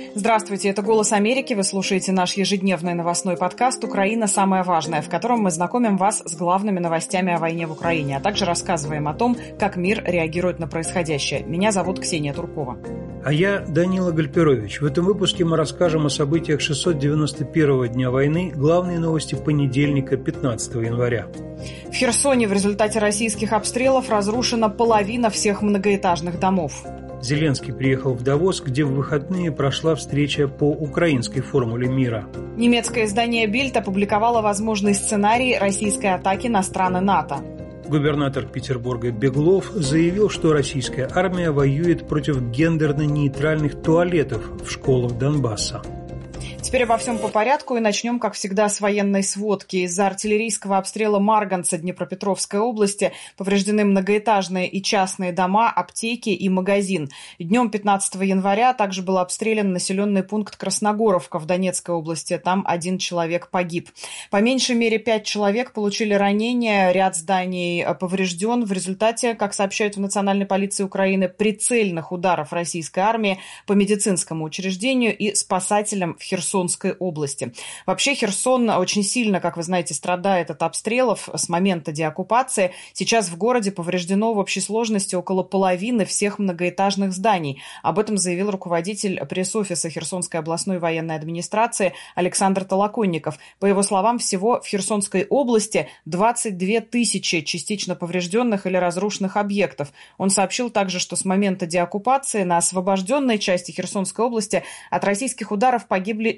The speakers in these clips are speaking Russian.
Здравствуйте, это «Голос Америки». Вы слушаете наш ежедневный новостной подкаст «Украина. Самое важное», в котором мы знакомим вас с главными новостями о войне в Украине, а также рассказываем о том, как мир реагирует на происходящее. Меня зовут Ксения Туркова. А я Данила Гальперович. В этом выпуске мы расскажем о событиях 691-го дня войны, главные новости понедельника, 15 января. В Херсоне в результате российских обстрелов разрушена половина всех многоэтажных домов. Зеленский приехал в Давос, где в выходные прошла встреча по украинской формуле мира. Немецкое издание «Бильд» опубликовало возможный сценарий российской атаки на страны НАТО. Губернатор Петербурга Беглов заявил, что российская армия воюет против гендерно-нейтральных туалетов в школах Донбасса. Теперь обо всем по порядку и начнем, как всегда, с военной сводки. Из-за артиллерийского обстрела Марганца Днепропетровской области повреждены многоэтажные и частные дома, аптеки и магазин. Днем 15 января также был обстрелян населенный пункт Красногоровка в Донецкой области. Там 1 человек погиб. По меньшей мере 5 человек получили ранения, ряд зданий поврежден. В результате, как сообщают в Национальной полиции Украины, прицельных ударов российской армии по медицинскому учреждению и спасателям в Херсонской области. Вообще Херсон очень сильно, как вы знаете, страдает от обстрелов с момента деоккупации. Сейчас в городе повреждено в общей сложности около половины всех многоэтажных зданий. Об этом заявил руководитель пресс-офиса Херсонской областной военной администрации Александр Толоконников. По его словам, всего в Херсонской области 22 тысячи частично поврежденных или разрушенных объектов. Он сообщил также, что с момента деоккупации на освобожденной части Херсонской области от российских ударов погибли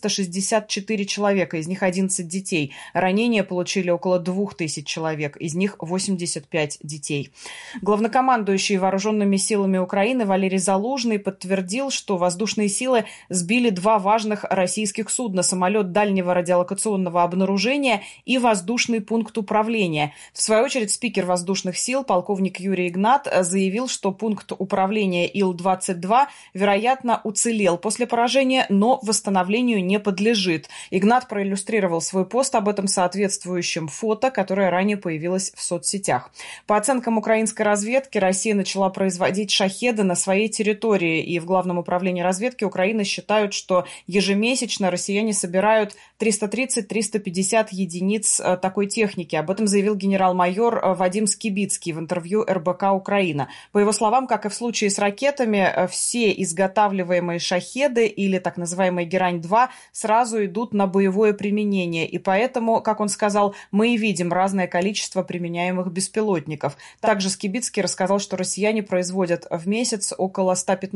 464 человека, из них 11 детей. Ранения получили около 2000 человек, из них 85 детей. Главнокомандующий вооруженными силами Украины Валерий Залужный подтвердил, что воздушные силы сбили 2 важных российских судна: самолет дальнего радиолокационного обнаружения и воздушный пункт управления. В свою очередь, спикер воздушных сил полковник Юрий Игнат заявил, что пункт управления Ил-22, вероятно, уцелел после поражения, но восстановлению не подлежит. Игнат проиллюстрировал свой пост об этом соответствующим фото, которое ранее появилось в соцсетях. По оценкам украинской разведки, Россия начала производить шахеды на своей территории, и в Главном управлении разведки Украины считают, что ежемесячно россияне собирают 330-350 единиц такой техники. Об этом заявил генерал-майор Вадим Скибицкий в интервью РБК «Украина». По его словам, как и в случае с ракетами, все изготавливаемые шахеды или так называемые «Герань-2» сразу идут на боевое применение. И поэтому, как он сказал, мы и видим разное количество применяемых беспилотников. Также Скибицкий рассказал, что россияне производят в месяц около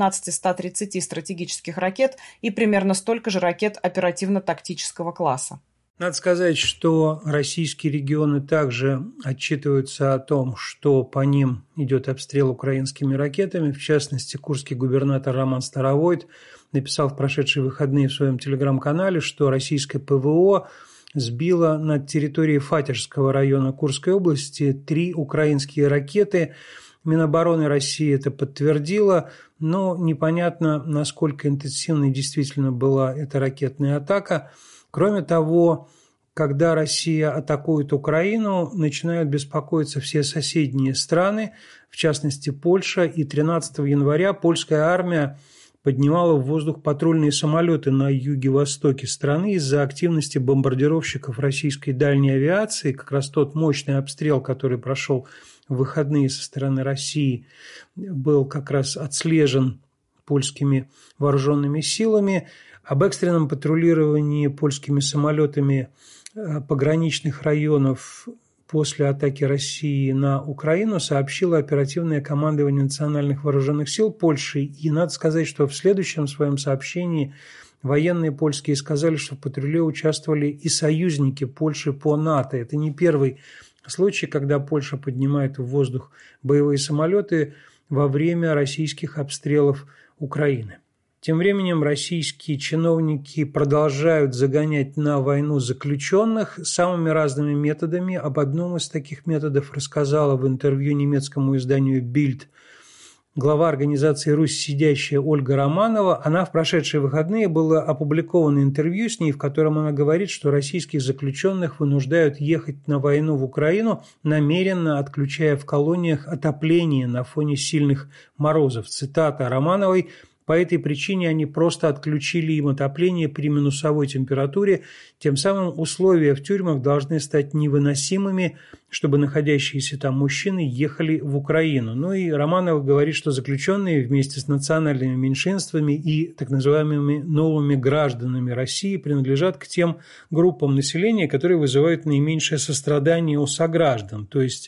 115-130 стратегических ракет и примерно столько же ракет оперативно-тактического класса. Надо сказать, что российские регионы также отчитываются о том, что по ним идет обстрел украинскими ракетами. В частности, курский губернатор Роман Старовойт написал в прошедшие выходные в своем телеграм-канале, что российское ПВО сбило над территорией Фатежского района Курской области 3 украинские ракеты. Минобороны России это подтвердило, но непонятно, насколько интенсивной действительно была эта ракетная атака. Кроме того, когда Россия атакует Украину, начинают беспокоиться все соседние страны, в частности Польша, и 13 января польская армия поднимала в воздух патрульные самолеты на юге-востоке страны из-за активности бомбардировщиков российской дальней авиации. Как раз тот мощный обстрел, который прошел в выходные со стороны России, был как раз отслежен польскими вооруженными силами. Об экстренном патрулировании польскими самолетами пограничных районов после атаки России на Украину сообщило оперативное командование национальных вооруженных сил Польши. И надо сказать, что в следующем своем сообщении военные польские сказали, что в патруле участвовали и союзники Польши по НАТО. Это не первый случай, когда Польша поднимает в воздух боевые самолеты во время российских обстрелов Украины. Тем временем российские чиновники продолжают загонять на войну заключенных самыми разными методами. Об одном из таких методов рассказала в интервью немецкому изданию «Бильд» глава организации «Русь сидящая» Ольга Романова. Она в прошедшие выходные было опубликовано интервью с ней, в котором она говорит, что российских заключенных вынуждают ехать на войну в Украину, намеренно отключая в колониях отопление на фоне сильных морозов. Цитата Романовой: По этой причине они просто отключили им отопление при минусовой температуре. Тем самым условия в тюрьмах должны стать невыносимыми, чтобы находящиеся там мужчины ехали в Украину. Ну и Романова говорит, что заключенные вместе с национальными меньшинствами и так называемыми новыми гражданами России принадлежат к тем группам населения, которые вызывают наименьшее сострадание у сограждан. То есть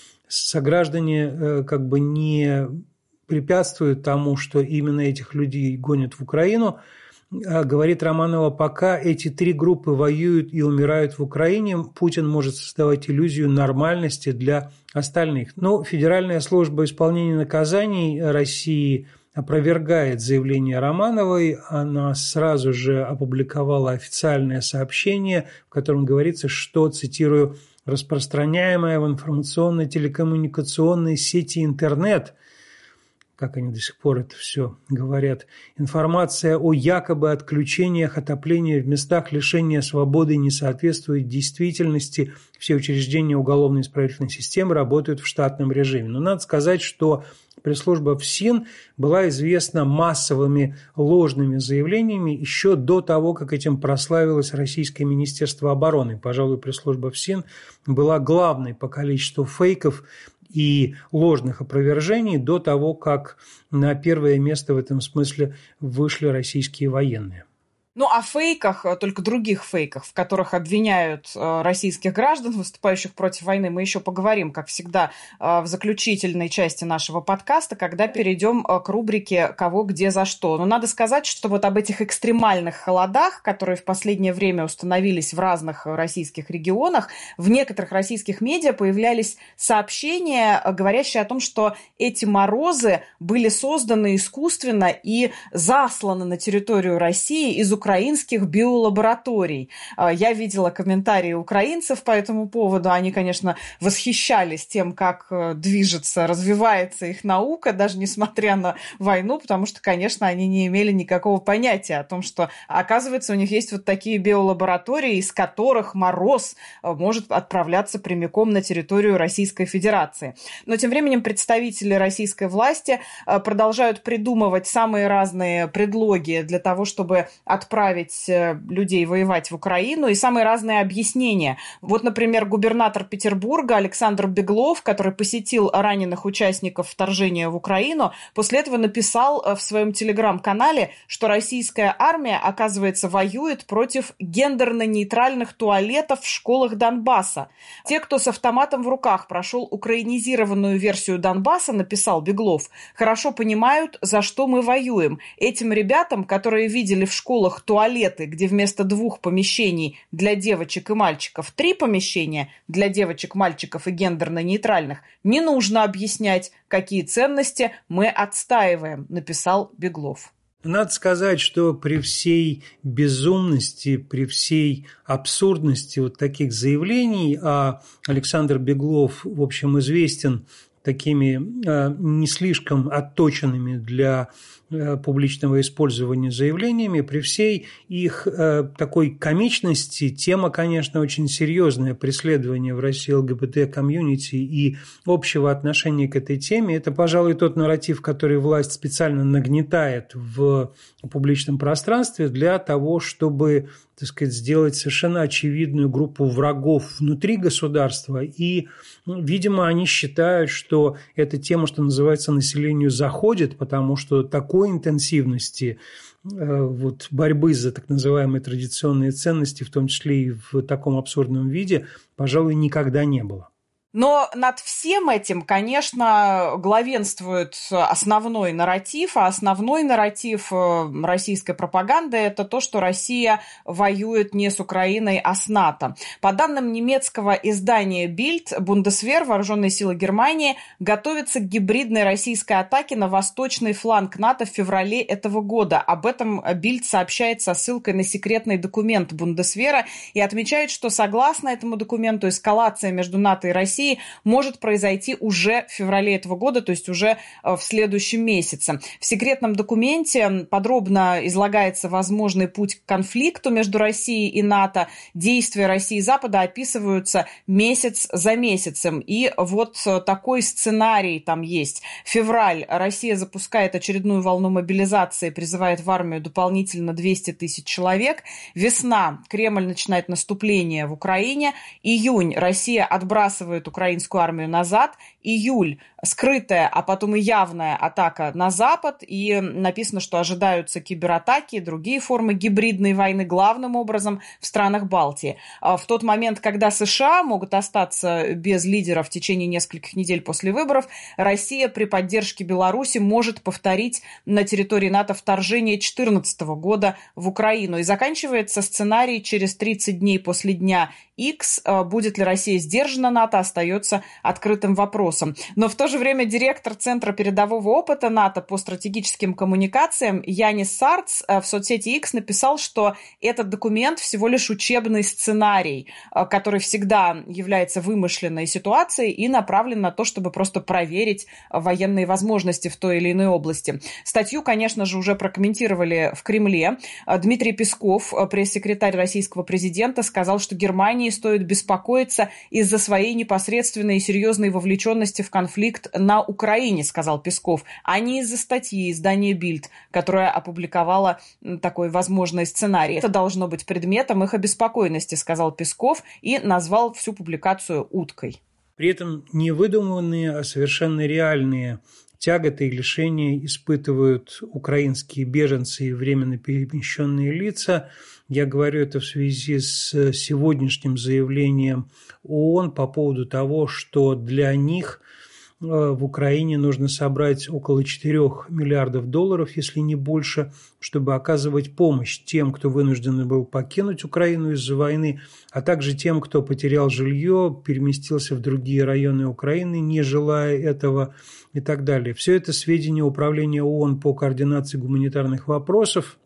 сограждане как бы не препятствуют тому, что именно этих людей гонят в Украину. Говорит Романова, пока эти три группы воюют и умирают в Украине, Путин может создавать иллюзию нормальности для остальных. Но Федеральная служба исполнения наказаний России опровергает заявление Романовой. Она сразу же опубликовала официальное сообщение, в котором говорится, что, цитирую, «распространяемая в информационно-телекоммуникационной сети интернет», как они до сих пор это все говорят, информация о якобы отключениях отопления в местах лишения свободы не соответствует действительности. Все учреждения уголовно-исправительной системы работают в штатном режиме. Но надо сказать, что пресс-служба ФСИН была известна массовыми ложными заявлениями еще до того, как этим прославилось Российское Министерство обороны. Пожалуй, пресс-служба ФСИН была главной по количеству фейков и ложных опровержений до того, как на первое место в этом смысле вышли российские военные. Ну, о фейках, только других фейках, в которых обвиняют российских граждан, выступающих против войны, мы еще поговорим, как всегда, в заключительной части нашего подкаста, когда перейдем к рубрике «Кого, где, за что». Но надо сказать, что вот об этих экстремальных холодах, которые в последнее время установились в разных российских регионах, в некоторых российских медиа появлялись сообщения, говорящие о том, что эти морозы были созданы искусственно и засланы на территорию России из украинских биолабораторий. Я видела комментарии украинцев по этому поводу. Они, конечно, восхищались тем, как движется, развивается их наука, даже несмотря на войну, потому что, конечно, они не имели никакого понятия о том, что, оказывается, у них есть вот такие биолаборатории, из которых мороз может отправляться прямиком на территорию Российской Федерации. Но тем временем представители российской власти продолжают придумывать самые разные предлоги для того, чтобы отправить людей воевать в Украину, и самые разные объяснения. Вот, например, губернатор Петербурга Александр Беглов, который посетил раненых участников вторжения в Украину, после этого написал в своем телеграм-канале, что российская армия, оказывается, воюет против гендерно-нейтральных туалетов в школах Донбасса. Те, кто с автоматом в руках прошел украинизированную версию Донбасса, написал Беглов, хорошо понимают, за что мы воюем. Этим ребятам, которые видели в школах туалеты, где вместо 2 помещений для девочек и мальчиков 3 помещения для девочек, мальчиков и гендерно-нейтральных, не нужно объяснять, какие ценности мы отстаиваем, написал Беглов. Надо сказать, что при всей безумности, при всей абсурдности вот таких заявлений, а Александр Беглов, в общем, известен такими не слишком отточенными для публичного использования заявлениями, при всей их такой комичности, тема, конечно, очень серьезная, преследование в России ЛГБТ-комьюнити и общего отношения к этой теме. Это, пожалуй, тот нарратив, который власть специально нагнетает в публичном пространстве для того, чтобы, так сказать, сделать совершенно очевидную группу врагов внутри государства. И, видимо, они считают, что эта тема, что называется, населению заходит, потому что такой интенсивности вот, борьбы за так называемые традиционные ценности, в том числе и в таком абсурдном виде, пожалуй, никогда не было. Но над всем этим, конечно, главенствует основной нарратив, а основной нарратив российской пропаганды – это то, что Россия воюет не с Украиной, а с НАТО. По данным немецкого издания Bild, Бундесвер, вооруженные силы Германии, готовятся к гибридной российской атаке на восточный фланг НАТО в феврале этого года. Об этом Bild сообщает со ссылкой на секретный документ Бундесвера и отмечает, что согласно этому документу эскалация между НАТО и Россией России может произойти уже в феврале этого года, то есть уже в следующем месяце. В секретном документе подробно излагается возможный путь к конфликту между Россией и НАТО. Действия России и Запада описываются месяц за месяцем. И вот такой сценарий там есть. Февраль. Россия запускает очередную волну мобилизации, призывает в армию дополнительно 200 тысяч человек. Весна. Кремль начинает наступление в Украине. Июнь. Россия отбрасывает украинскую армию назад. Июль. Скрытая, а потом и явная атака на Запад. И написано, что ожидаются кибератаки и другие формы гибридной войны, главным образом в странах Балтии. В тот момент, когда США могут остаться без лидера в течение нескольких недель после выборов, Россия при поддержке Беларуси может повторить на территории НАТО вторжение 2014 года в Украину. И заканчивается сценарий через 30 дней после дня X. Будет ли Россия сдержана НАТО, остается открытым вопросом. Но в то же время директор Центра передового опыта НАТО по стратегическим коммуникациям Янис Сарц в соцсети X написал, что этот документ всего лишь учебный сценарий, который всегда является вымышленной ситуацией и направлен на то, чтобы просто проверить военные возможности в той или иной области. Статью, конечно же, уже прокомментировали в Кремле. Дмитрий Песков, пресс-секретарь российского президента, сказал, что Германии стоит беспокоиться из-за своей непосредственной и серьезной вовлеченности в конфликт на Украине, сказал Песков, а не из-за статьи издания Bild, которая опубликовала такой возможный сценарий. Это должно быть предметом их обеспокоенности, сказал Песков и назвал всю публикацию уткой. При этом не выдуманные, а совершенно реальные тяготы и лишения испытывают украинские беженцы и временно перемещенные лица. Я говорю это в связи с сегодняшним заявлением ООН по поводу того, что для них в Украине нужно собрать около 4 миллиардов долларов, если не больше, чтобы оказывать помощь тем, кто вынужден был покинуть Украину из-за войны, а также тем, кто потерял жилье, переместился в другие районы Украины, не желая этого и так далее. Все это сведения Управления ООН по координации гуманитарных вопросов.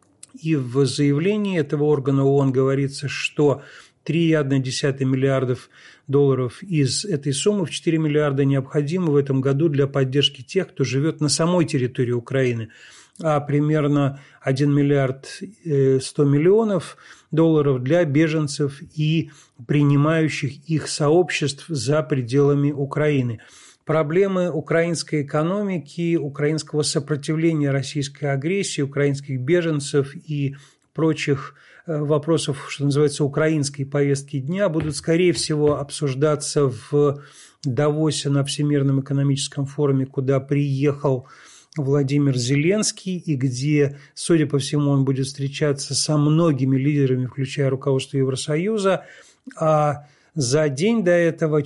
И в заявлении этого органа ООН говорится, что 3,1 миллиардов долларов из этой суммы в 4 миллиарда необходимы в этом году для поддержки тех, кто живет на самой территории Украины, а примерно 1 миллиард 100 миллионов долларов для беженцев и принимающих их сообществ за пределами Украины. Проблемы украинской экономики, украинского сопротивления российской агрессии, украинских беженцев и прочих вопросов, что называется, украинской повестки дня, будут, скорее всего, обсуждаться в Давосе на Всемирном экономическом форуме, куда приехал Владимир Зеленский, и где, судя по всему, он будет встречаться со многими лидерами, включая руководство Евросоюза. А за день до этого,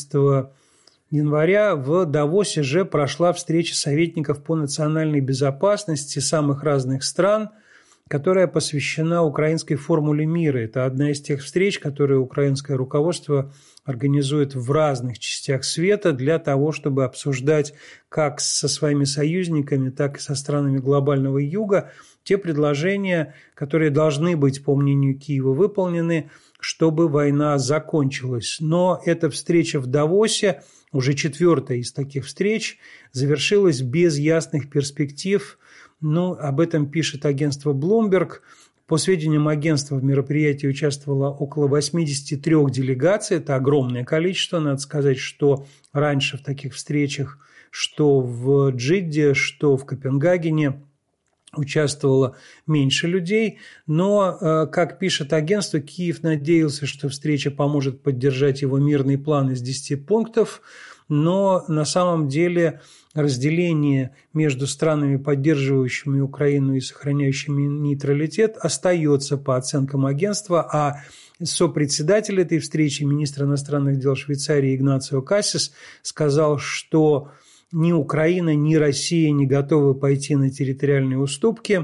14 января, в Давосе же прошла встреча советников по национальной безопасности самых разных стран, которая посвящена украинской формуле мира. Это одна из тех встреч, которые украинское руководство организует в разных частях света для того, чтобы обсуждать как со своими союзниками, так и со странами глобального юга те предложения, которые должны быть, по мнению Киева, выполнены, чтобы война закончилась. Но эта встреча в Давосе, уже 4-я из таких встреч, завершилась без ясных перспектив. Об этом пишет агентство Bloomberg. По сведениям агентства, в мероприятии участвовало около 83 делегаций. Это огромное количество. Надо сказать, что раньше в таких встречах, что в Джидде, что в Копенгагене, участвовало меньше людей. Но, как пишет агентство, Киев надеялся, что встреча поможет поддержать его мирный план из 10 пунктов. Но на самом деле разделение между странами, поддерживающими Украину и сохраняющими нейтралитет, остается по оценкам агентства, а сопредседатель этой встречи, министр иностранных дел Швейцарии Игнацио Кассис, сказал, что ни Украина, ни Россия не готовы пойти на территориальные уступки.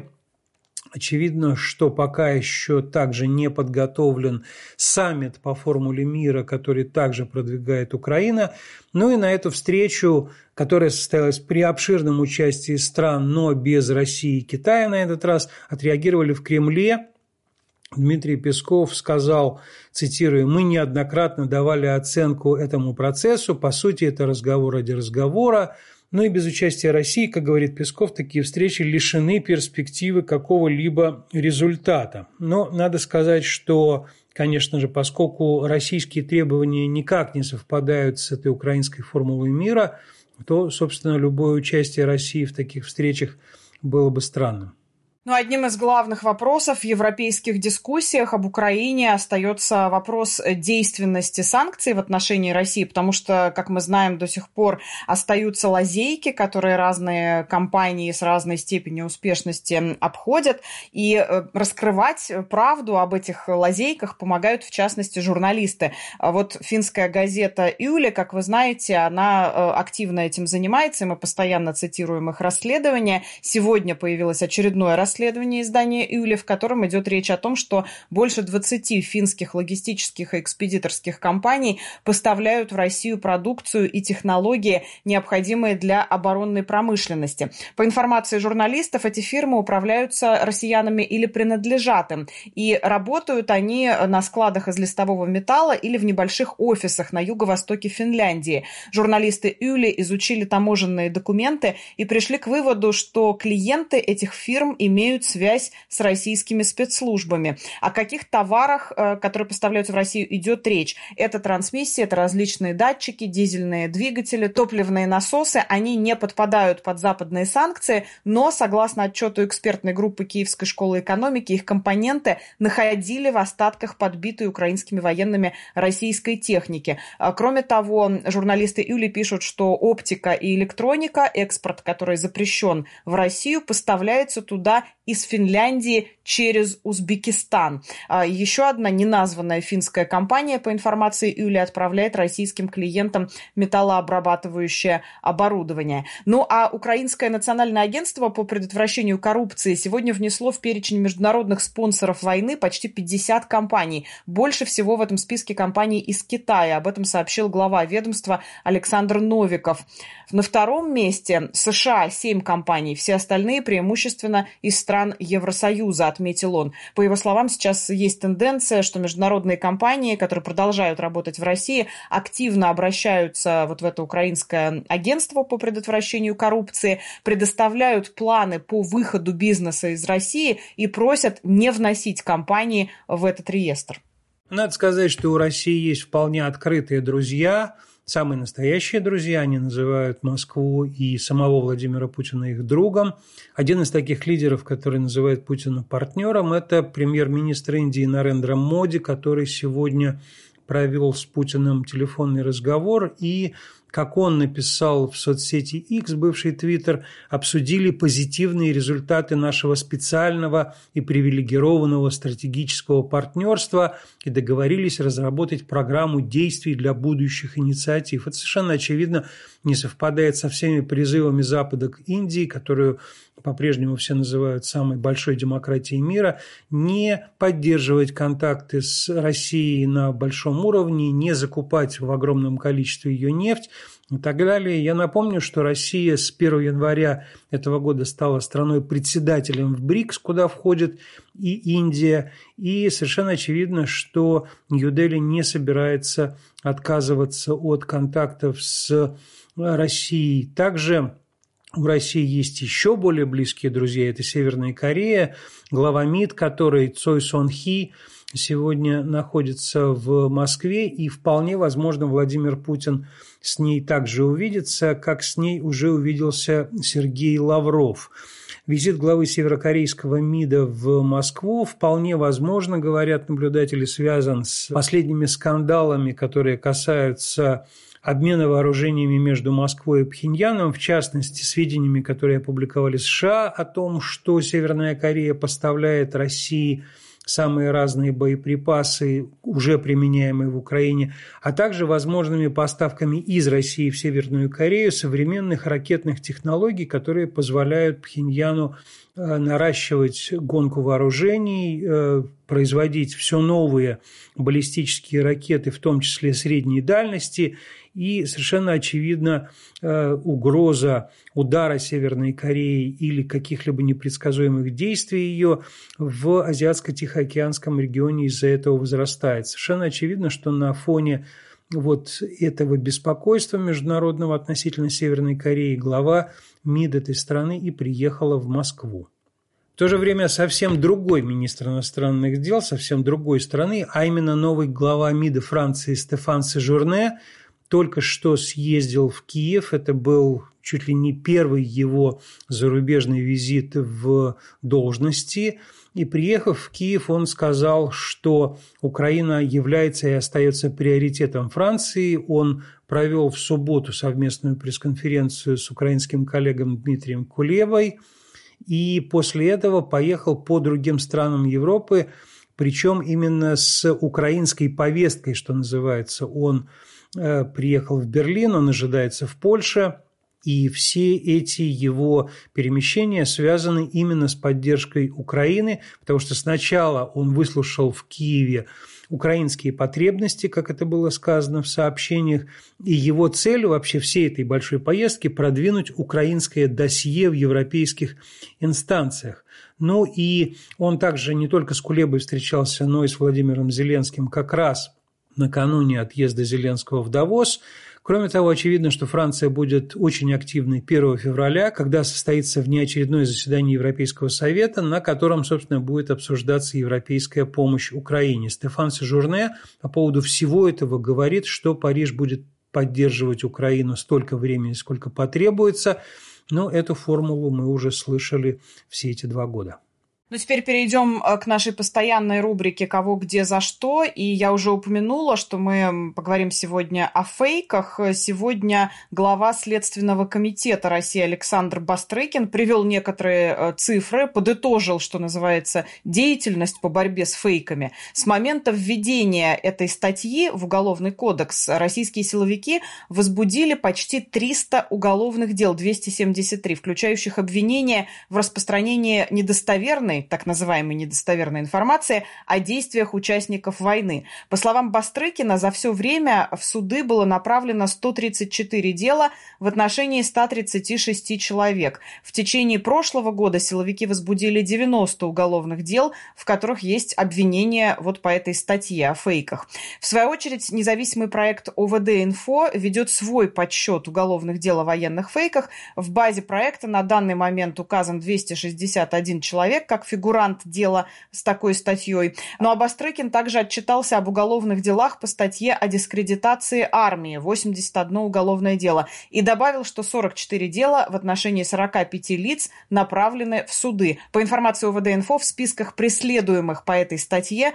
Очевидно, что пока еще также не подготовлен саммит по формуле мира, который также продвигает Украина. И на эту встречу, которая состоялась при обширном участии стран, но без России и Китая на этот раз, отреагировали в Кремле. Дмитрий Песков сказал, цитирую, «Мы неоднократно давали оценку этому процессу, по сути, это разговор ради разговора, но и без участия России, как говорит Песков, такие встречи лишены перспективы какого-либо результата». Но надо сказать, что, конечно же, поскольку российские требования никак не совпадают с этой украинской формулой мира, то, собственно, любое участие России в таких встречах было бы странным. Но одним из главных вопросов в европейских дискуссиях об Украине остается вопрос действенности санкций в отношении России, потому что, как мы знаем, до сих пор остаются лазейки, которые разные компании с разной степенью успешности обходят, и раскрывать правду об этих лазейках помогают, в частности, журналисты. Вот финская газета «Yle», как вы знаете, она активно этим занимается, и мы постоянно цитируем их расследования. Сегодня появилось очередное расследование издания «Yle», в котором идет речь о том, что больше 20 финских логистических и экспедиторских компаний поставляют в Россию продукцию и технологии, необходимые для оборонной промышленности. По информации журналистов, эти фирмы управляются россиянами или принадлежат им, и работают они на складах из листового металла или в небольших офисах на юго-востоке Финляндии. Журналисты «Yle» изучили таможенные документы и пришли к выводу, что клиенты этих фирм имеют связь с российскими спецслужбами. О каких товарах, которые поставляются в Россию, идет речь? Это трансмиссии, это различные датчики, дизельные двигатели, топливные насосы. Они не подпадают под западные санкции, но, согласно отчету экспертной группы Киевской школы экономики, их компоненты находили в остатках подбитой украинскими военными российской техники. Кроме того, журналисты «Yle» пишут, что оптика и электроника, экспорт, который запрещен в Россию, поставляется туда из Финляндии через Узбекистан. Еще одна неназванная финская компания, по информации «Yle», отправляет российским клиентам металлообрабатывающее оборудование. Ну а Украинское национальное агентство по предотвращению коррупции сегодня внесло в перечень международных спонсоров войны почти 50 компаний. Больше всего в этом списке компаний из Китая. Об этом сообщил глава ведомства Александр Новиков. На втором месте США 7 компаний, все остальные преимущественно из стран Евросоюза, отметил он. По его словам, сейчас есть тенденция, что международные компании, которые продолжают работать в России, активно обращаются вот в это украинское агентство по предотвращению коррупции, предоставляют планы по выходу бизнеса из России и просят не вносить компании в этот реестр. Надо сказать, что у России есть вполне открытые друзья, самые настоящие друзья, они называют Москву и самого Владимира Путина их другом. Один из таких лидеров, который называет Путина партнером, это премьер-министр Индии Нарендра Моди, который сегодня провел с Путиным телефонный разговор и, как он написал в соцсети X, бывший Твиттер, обсудили позитивные результаты нашего специального и привилегированного стратегического партнерства и договорились разработать программу действий для будущих инициатив. Это совершенно очевидно не совпадает со всеми призывами Запада к Индии, которую по-прежнему все называют самой большой демократией мира, не поддерживать контакты с Россией на большом уровне, не закупать в огромном количестве ее нефть и так далее. Я напомню, что Россия с 1 января этого года стала страной-председателем в БРИКС, куда входит и Индия, и совершенно очевидно, что Нью-Дели не собирается отказываться от контактов с Россией. Также у России есть еще более близкие друзья, это Северная Корея, глава МИД, который Цой Сон Хи, сегодня находится в Москве, и вполне возможно Владимир Путин с ней также увидится, как с ней уже увиделся Сергей Лавров. Визит главы северокорейского МИДа в Москву вполне возможно, говорят наблюдатели, связан с последними скандалами, которые касаются обмена вооружениями между Москвой и Пхеньяном, в частности, сведениями, которые опубликовали США о том, что Северная Корея поставляет России самые разные боеприпасы, уже применяемые в Украине, а также возможными поставками из России в Северную Корею современных ракетных технологий, которые позволяют Пхеньяну наращивать гонку вооружений, производить все новые баллистические ракеты, в том числе средней дальности, И совершенно очевидно угроза удара Северной Кореи или каких-либо непредсказуемых действий ее в Азиатско-Тихоокеанском регионе из-за этого возрастает. Совершенно очевидно, что на фоне вот этого беспокойства международного относительно Северной Кореи глава МИД этой страны и приехала в Москву. В то же время совсем другой министр иностранных дел, совсем другой страны, а именно новый глава МИДа Франции Стефан Сежурне, только что съездил в Киев. Это был чуть ли не первый его зарубежный визит в должности. И приехав в Киев, он сказал, что Украина является и остается приоритетом Франции. Он провел в субботу совместную пресс-конференцию с украинским коллегой Дмитрием Кулебой. И после этого поехал по другим странам Европы, причем именно с украинской повесткой, что называется. Он приехал в Берлин, он ожидается в Польше, и все эти его перемещения связаны именно с поддержкой Украины, потому что сначала он выслушал в Киеве украинские потребности, как это было сказано в сообщениях, и его цель вообще всей этой большой поездки – продвинуть украинское досье в европейских инстанциях. Ну и он также не только с Кулебой встречался, но и с Владимиром Зеленским как раз накануне отъезда Зеленского в Давос. Кроме того, очевидно, что Франция будет очень активной 1 февраля, когда состоится внеочередное заседание Европейского совета, на котором, собственно, будет обсуждаться европейская помощь Украине. Стефан Сежурне по поводу всего этого говорит, что Париж будет поддерживать Украину столько времени, сколько потребуется, но эту формулу мы уже слышали все эти 2 года. Ну, теперь перейдем к нашей постоянной рубрике «Кого, где, за что». И я уже упомянула, что мы поговорим сегодня о фейках. Сегодня глава Следственного комитета России Александр Бастрыкин привел некоторые цифры, подытожил, что называется, деятельность по борьбе с фейками. С момента введения этой статьи в Уголовный кодекс российские силовики возбудили почти 300 уголовных дел, 273, включающих обвинения в распространении недостоверной, так называемой недостоверной информации о действиях участников войны. По словам Бастрыкина, за все время в суды было направлено 134 дела в отношении 136 человек. В течение прошлого года силовики возбудили 90 уголовных дел, в которых есть обвинения вот по этой статье о фейках. В свою очередь, независимый проект ОВД-Инфо ведет свой подсчет уголовных дел о военных фейках. В базе проекта на данный момент указан 261 человек, как фигурант дела с такой статьей. Ну а Бастрыкин также отчитался об уголовных делах по статье о дискредитации армии, 81 уголовное дело, и добавил, что 44 дела в отношении 45 лиц направлены в суды. По информации ОВД-Инфо, в списках преследуемых по этой статье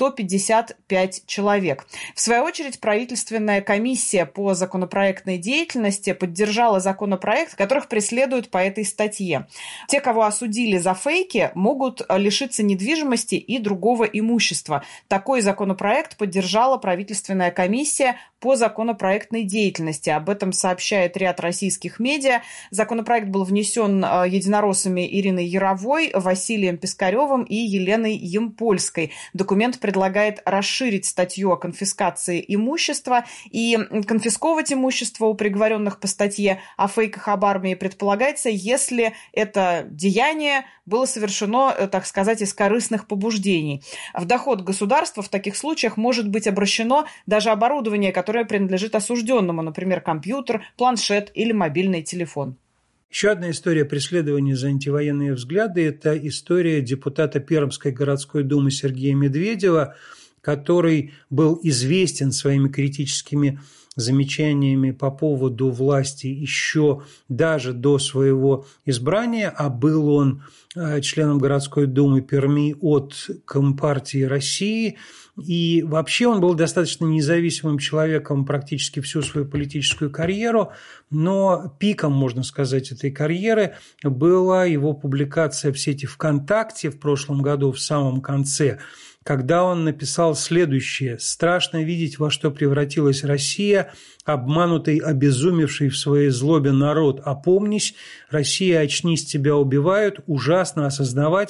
155 человек. В свою очередь, правительственная комиссия по законопроектной деятельности поддержала законопроект, которых преследуют по этой статье. Те, кого осудили за фейки, могут лишиться недвижимости и другого имущества. Такой законопроект поддержала правительственная комиссия по законопроектной деятельности. Об этом сообщает ряд российских медиа. Законопроект был внесен единороссами Ириной Яровой, Василием Пискаревым и Еленой Ямпольской. Документ предлагает расширить статью о конфискации имущества и конфисковывать имущество у приговоренных по статье о фейках об армии предполагается, если это деяние было совершено, так сказать, из корыстных побуждений. В доход государства в таких случаях может быть обращено даже оборудование, которое принадлежит осужденному, например, компьютер, планшет или мобильный телефон. Еще одна история преследования за антивоенные взгляды – это история депутата Пермской городской думы Сергея Медведева, который был известен своими критическими замечаниями по поводу власти еще даже до своего избрания, а был он членом городской думы Перми от Компартии России, и вообще он был достаточно независимым человеком практически всю свою политическую карьеру, но пиком, можно сказать, этой карьеры была его публикация в сети ВКонтакте в прошлом году, в самом конце, когда он написал следующее: «Страшно видеть, во что превратилась Россия, обманутый, обезумевший в своей злобе народ. Опомнись, Россия, очнись, тебя убивают. Ужасно осознавать,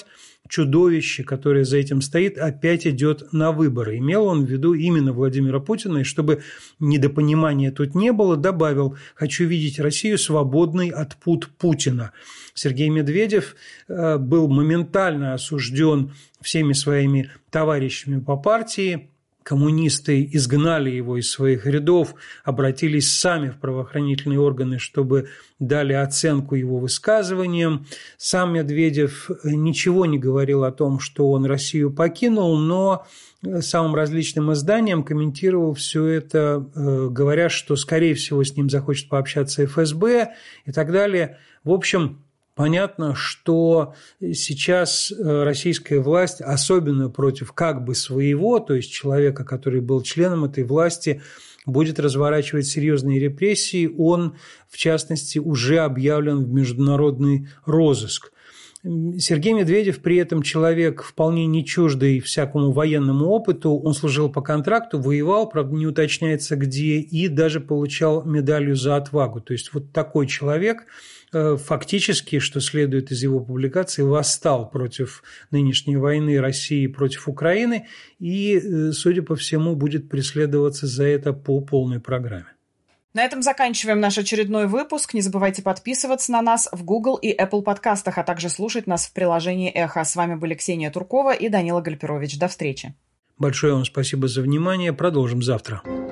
чудовище, которое за этим стоит, опять идет на выборы. Имел он в виду именно Владимира Путина, и чтобы недопонимания тут не было, добавил: «Хочу видеть Россию свободной от пут Путина». Сергей Медведев был моментально осужден всеми своими товарищами по партии. Коммунисты изгнали его из своих рядов, обратились сами в правоохранительные органы, чтобы дали оценку его высказываниям. Сам Медведев ничего не говорил о том, что он Россию покинул, но самым различным изданиям комментировал все это, говоря, что, скорее всего, с ним захочет пообщаться ФСБ и так далее. В общем, понятно, что сейчас российская власть, особенно против как бы своего, то есть человека, который был членом этой власти, будет разворачивать серьезные репрессии. Он, в частности, уже объявлен в международный розыск. Сергей Медведев при этом человек вполне не чуждый всякому военному опыту. Он служил по контракту, воевал, правда, не уточняется где, и даже получал медалью за отвагу. То есть вот такой человек фактически, что следует из его публикации, восстал против нынешней войны России против Украины и, судя по всему, будет преследоваться за это по полной программе. На этом заканчиваем наш очередной выпуск. Не забывайте подписываться на нас в Google и Apple подкастах, а также слушать нас в приложении «Эхо». С вами были Ксения Туркова и Данила Гальперович. До встречи. Большое вам спасибо за внимание. Продолжим завтра.